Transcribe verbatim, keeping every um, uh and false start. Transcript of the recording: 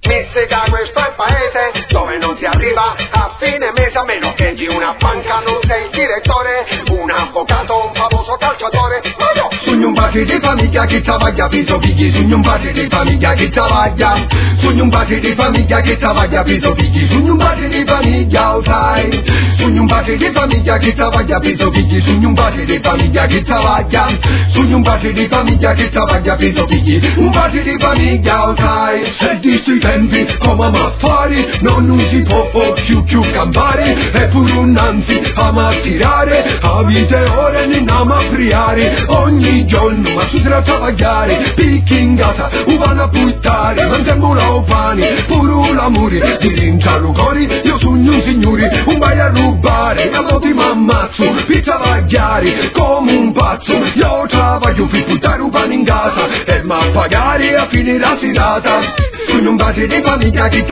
messe da questo è il paese dove non si arriva a fine mese a meno che di una banca non sei il direttore, un avvocato, un famoso calciatore. Ma io sogno un padre di famiglia che travaglia per i suoi figli, sogno un padre di famiglia che travaglia, sogno un padre di famiglia che travaglia per i suoi figli, sogno un padre di famiglia, lo sai, sogno un padre di famiglia che travaglia per i suoi figli, sogno un padre di famiglia che travaglia, sogno un padre di famiglia che travaglia per i suoi figli, un padre di famiglia, lo sai. Se di sti tempi come affari non, non si può più più campare, e pure un anzi ama tirare, a vite ore ne andiamo a friare, ogni giorno ma si tratta a travagliare, picchi in casa, u vanno a buttare, mangiamo la pani, pure l'amore, di rincarrucori, io sogno un signore, un vai a rubare, a volte mi ammazzo, per travagliare, come un pazzo, io travaglio per buttare un pane in casa, e ma pagare a fine la serata, sogno un padre di famiglia che